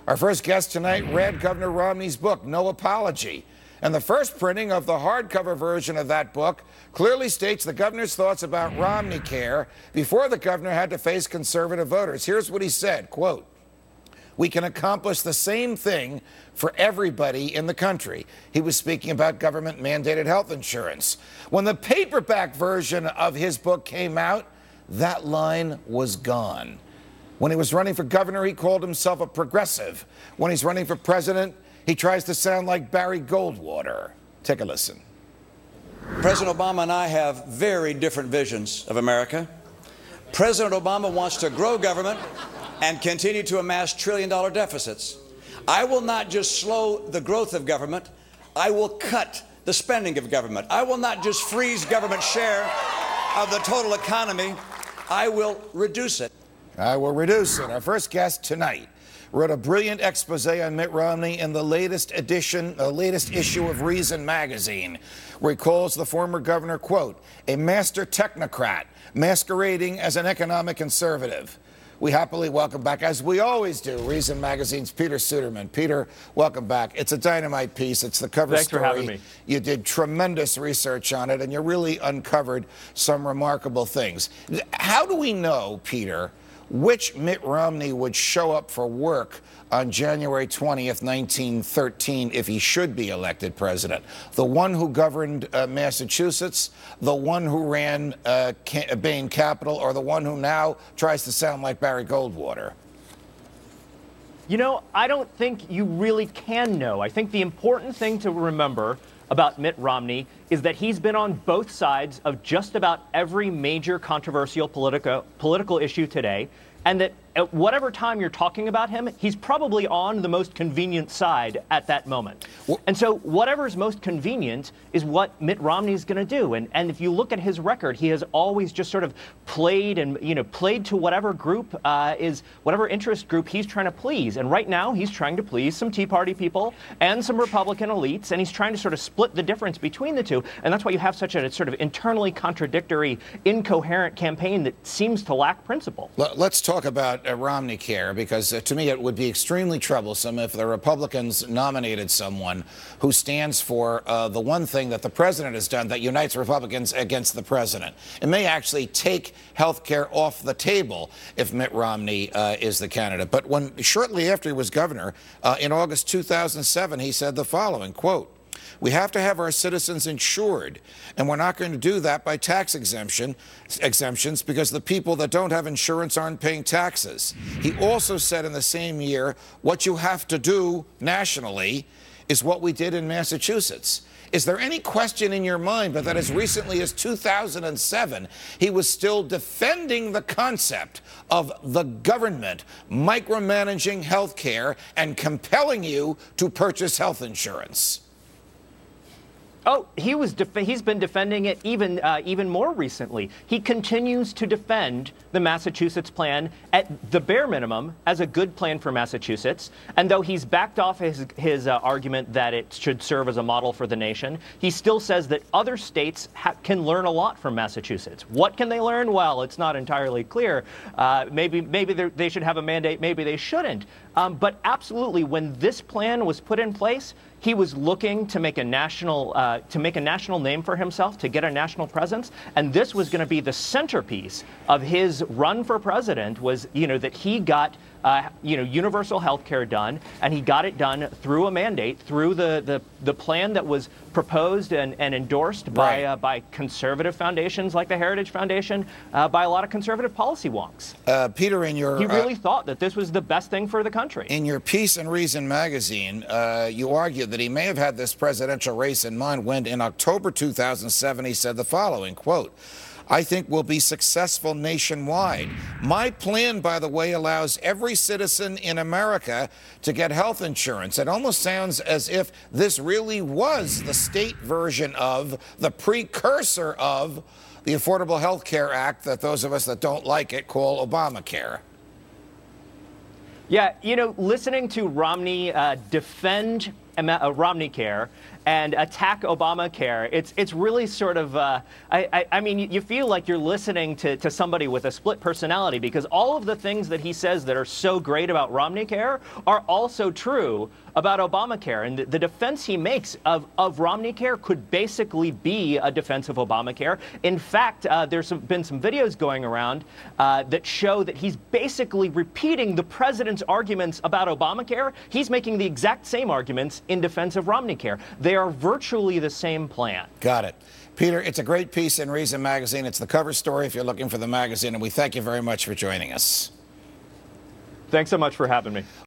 Our first guest tonight read Governor Romney's book, No Apology. And the first printing of the hardcover version of that book clearly states the governor's thoughts about Romney Care before the governor had to face conservative voters. Here's what he said, quote, "We can accomplish the same thing for everybody in the country." He was speaking about government-mandated health insurance. When the paperback version of his book came out, that line was gone. When he was running for governor, he called himself a progressive. When he's running for president, he tries to sound like Barry Goldwater. Take a listen. President Obama and I have very different visions of America. President Obama wants to grow government and continue to amass trillion-dollar deficits. I will not just slow the growth of government, I will cut the spending of government. I will not just freeze government share of the total economy, I will reduce it. I will reduce it. Our first guest tonight wrote a brilliant expose on Mitt Romney in the latest issue of Reason magazine, where he calls the former governor, quote, a master technocrat masquerading as an economic conservative. We happily welcome back, as we always do, Reason Magazine's Peter Suderman. Peter, welcome back. It's a dynamite piece. It's the cover story. Thanks for having me. You did tremendous research on it, and you really uncovered some remarkable things. How do we know, Peter, which Mitt Romney would show up for work on January 20th, 1913, if he should be elected president? The one who governed Massachusetts, the one who ran Bain Capital, or the one who now tries to sound like Barry Goldwater? You know, I don't think you really can know. I think the important thing to remember about Mitt Romney is that he's been on both sides of just about every major controversial political issue today, and that at whatever time you're talking about him, he's probably on the most convenient side at that moment. And so whatever's most convenient is what Mitt Romney's going to do. And if you look at his record, he has always just sort of played to whatever group whatever interest group he's trying to please. And right now he's trying to please some Tea Party people and some Republican elites, and he's trying to sort of split the difference between the two. And that's why you have such a sort of internally contradictory, incoherent campaign that seems to lack principle. Let's talk about Romney Care, because to me it would be extremely troublesome if the Republicans nominated someone who stands for the one thing that the president has done that unites Republicans against the president. It may actually take health care off the table if Mitt Romney is the candidate. But shortly after he was governor, in August 2007, he said the following, quote, "We have to have our citizens insured, and we're not going to do that by tax exemptions because the people that don't have insurance aren't paying taxes." He also said in the same year, what you have to do nationally is what we did in Massachusetts. Is there any question in your mind but that as recently as 2007, he was still defending the concept of the government micromanaging health care and compelling you to purchase health insurance? Oh, he's been defending it even more recently. He continues to defend the Massachusetts plan at the bare minimum as a good plan for Massachusetts. And though he's backed off his argument that it should serve as a model for the nation, he still says that other states can learn a lot from Massachusetts. What can they learn? Well, it's not entirely clear. Maybe they should have a mandate. Maybe they shouldn't. But absolutely, when this plan was put in place, he was looking to make a national name for himself, to get a national presence, and this was going to be the centerpiece of his run for president. Was that he got universal health care done, and he got it done through a mandate, through the plan that was proposed and endorsed by conservative foundations like the Heritage Foundation, by a lot of conservative policy wonks. Peter, he really thought that this was the best thing for the country. In your piece in Reason magazine, you argued that he may have had this presidential race in mind when, in October 2007, he said the following, quote, "I think we'll be successful nationwide. My plan, by the way, allows every citizen in America to get health insurance." It almost sounds as if this really was the state version of, the precursor of, the Affordable Health Care Act that those of us that don't like it call Obamacare. Yeah, listening to Romney defend Romney Care and attack Obamacare, it's really sort of, I mean, you feel like you're listening to somebody with a split personality, because all of the things that he says that are so great about Romneycare are also true about Obamacare. And the defense he makes of Romneycare could basically be a defense of Obamacare. In fact, there's been some videos going around that show that he's basically repeating the president's arguments about Obamacare. He's making the exact same arguments in defense of Romneycare. They are virtually the same plan. Got it. Peter, it's a great piece in Reason Magazine. It's the cover story if you're looking for the magazine, and we thank you very much for joining us. Thanks so much for having me.